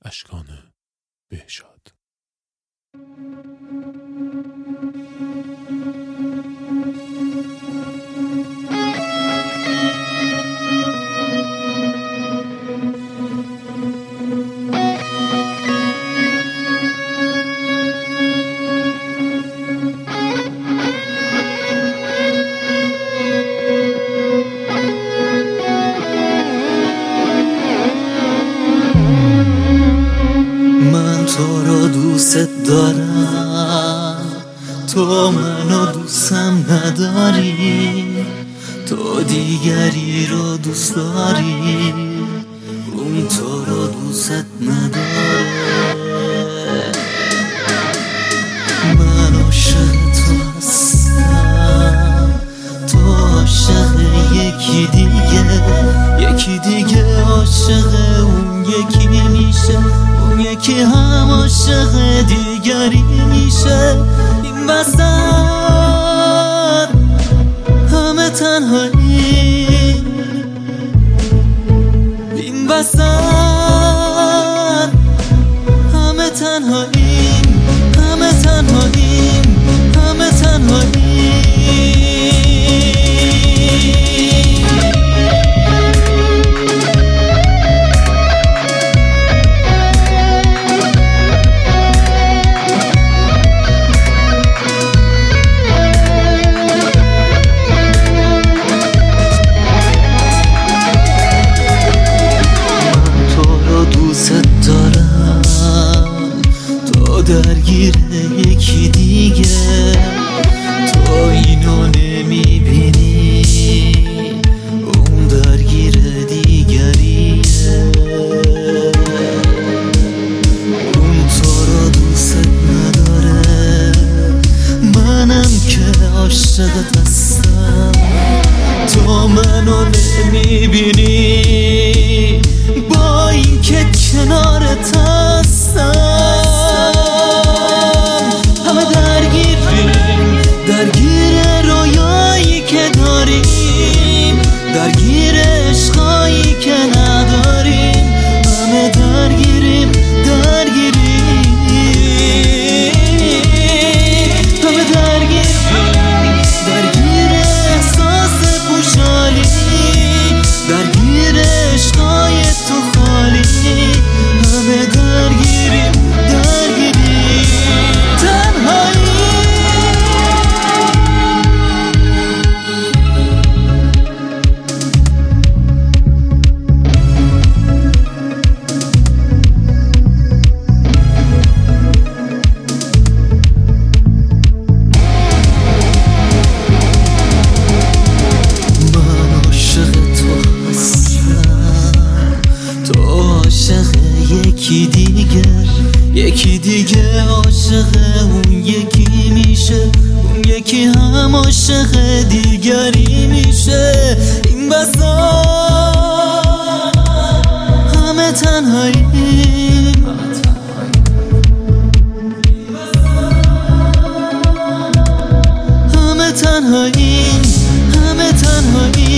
اشکان بهشاد. تو رو دوست دارم، تو منو دوستم نداری، تو دیگری رو دوست داری، اون تو رو دوست نداره. من عاشق تو هستم، تو عاشق یکی دیگه عاشق اون یکی میشه، اون یکی هم عاشق دیگری میشه. این وسط همه تنهایی، این وسط همه تنهاییم، همه تنهاییم، همه تنهاییم. درگیر یکی دیگه، تو اینو نمیبینی، اون درگیر دیگریه. اون تو رو دوست نداره، منم که عاشقت هستم، تو منو نمیبینی، با این که کنارت هستم. درگیر رویایی که داریم، درگیر عشقایی که نداریم، همه درگیریم، درگیریم، همه درگیریم، درگیر احساس خوشحالی، درگیر عشقای تو خالی، همه درگیریم، درگیریم. تنهایی یکی دیگه عاشق اون یکی میشه، اون یکی هم عاشق دیگری میشه. این بساط همه تنهاییم، همه تنهاییم، همه تنهاییم.